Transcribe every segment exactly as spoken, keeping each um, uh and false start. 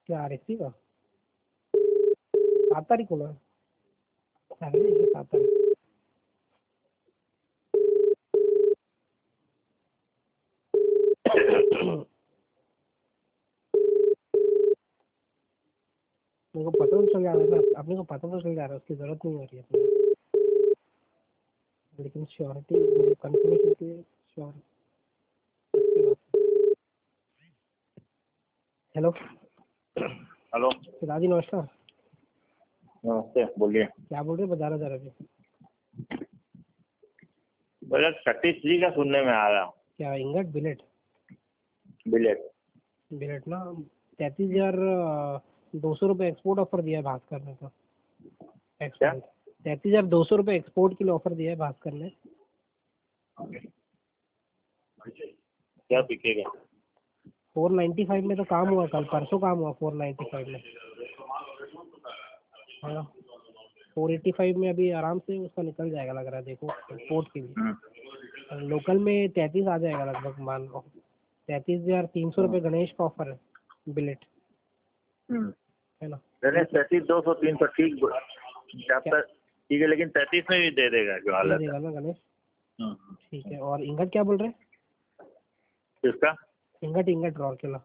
क्या रिक्ति का सात तारीख को ना अगले सात तारीख मेरे को पता तो चल जा रहा है, अपने को पता तो चल जा रहा है, उसकी जरूरत नहीं हो रही है अपने, लेकिन श्योरिटी कंफर्मेशन के श्योर। हेलो हेलो राजी नमस्कार। नमस्ते, बोलिए। क्या बोल रहे बता रहा अभी? बोला थर्टी थ्री का सुनने में आ रहा। क्या इंगट बिलेट? बिलेट बिलेट ना तैतीस हजार दो सौ रुपये एक्सपोर्ट ऑफर दिया है भास्कर ने। तो एक्सपोर्ट तैतीस हजार दो सौ रुपये एक्सपोर्ट के लिए ऑफर दिया है भास्कर ने। क्या बिकेगा? फोर नाइन्टी फाइव में तो काम हुआ, कल परसों काम हुआ फोर नाइन्टी फाइव में। हाँ फोर एट्टी फाइव में अभी आराम से उसका निकल जाएगा लग रहा है, देखो एक्सपोर्ट के लिए। लोकल में तैंतीस आ जाएगा लगभग, मान लो तैंतीस हजार तीन सौ रुपये गणेश का ऑफर है बिलेट, है ना? गणेश तैतीस दो सौ तीन सौ ठीक ठीक है, लेकिन तैतीस में भी दे देगा जो हालत देगा ना गणेश? ठीक है। और इंगट क्या बोल रहे हैं? किसका? इंगट इंगट रॉरकेला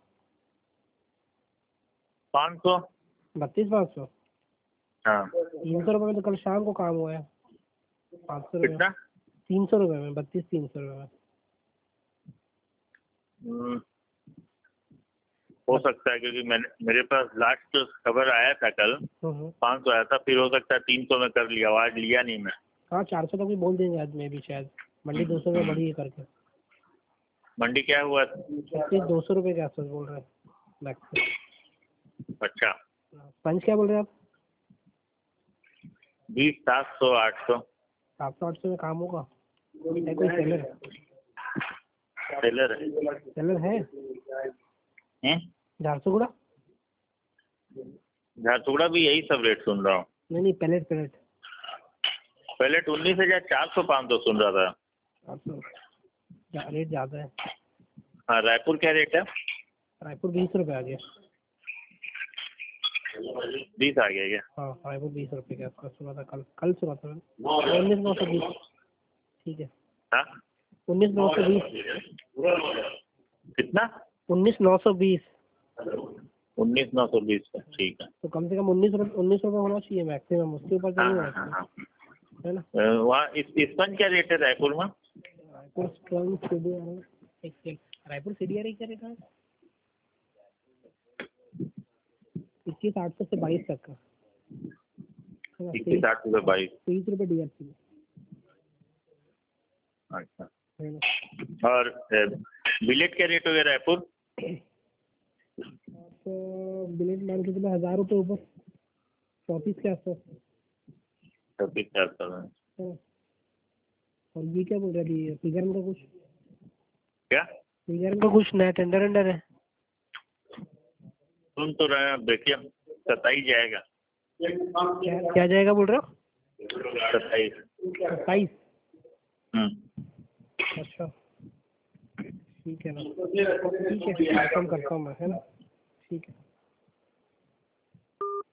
पाँच सौ बत्तीस पाँच सौ हाँ तीन सौ रुपये में तो कल शाम को काम हुआ है। पाँच सौ रुपये कितना? तीन सौ रुपये में, बत्तीस तीन सौ रुपये में। हो सकता है, क्योंकि मैंने मेरे पास लास्ट खबर आया था कल पाँच सौ आया था, फिर हो सकता है तीन सौ में कर लिया, आज लिया नहीं मैं। हाँ चार सौ तक भी बोल देंगे आज में भी शायद, मंडी दो सौ में बढ़ी है करके। मंडी क्या हुआ? छत्तीस दो सौ रुपये के आसपास बोल रहे हैं। अच्छा, पंच क्या बोल रहे हैं आप? बीस सात सौ आठ सौ सात सौ आठ सौ में काम होगा? है कोई सेलर? सेलर है सेलर है झारसुगुड़ा? झारसुगुड़ा भी यही सब रेट सुन रहा हूँ। नहीं नहीं पैलेट पैलेट पहले उन्नीस हजार चार सौ पाँच सौ सुन रहा था। सात सौ रेट ज़्यादा है। हाँ, रायपुर क्या रेट है? रायपुर बीस रुपये आ गया। बीस आ गया क्या? हाँ रायपुर बीस रुपये के आसपास सुना था कल, कल सुना था मैंने। उन्नीस नौ सौ बीस ठीक है। हाँ उन्नीस नौ सौ बीस कितना? उन्नीस नौ सौ बीस उन्नीस नौ सौ बीस का ठीक है। तो कम से कम उन्नीस रुपये उन्नीस रुपये होना चाहिए मैक्सिमम, उसके ऊपर हाँ चाहिए हाँ हाँ हाँ। है ना? वहाँ इस स्पंज क्या रेट है रायपुर में? Raipur sponge C D R एक एक रायपुर सी डी आर क्या रेट है? इक्कीस आठ सौ से बाईस तक का। इक्कीस आठ सौ से बाईस तेईस रुपये डी आर सी। अच्छा, और बिलेट क्या रेट हो गया रायपुर? तो बिलेट मान के चलो हजार रुपये ऊपर, चौंतीस के आसपास। चौबीस चार सौ में। और ये क्या बोल रहा है फिगर में? कुछ क्या फिगर में कुछ नया टेंडर वेंडर है? सुन तो रहे हैं, देखिए सत्ताईस जाएगा। क्या क्या जाएगा बोल रहे हो? सत्ताईस सत्ताईस हम्म अच्छा ठीक है ना, ठीक है कंफर्म करता हूँ मैं, है ना? ठीक है।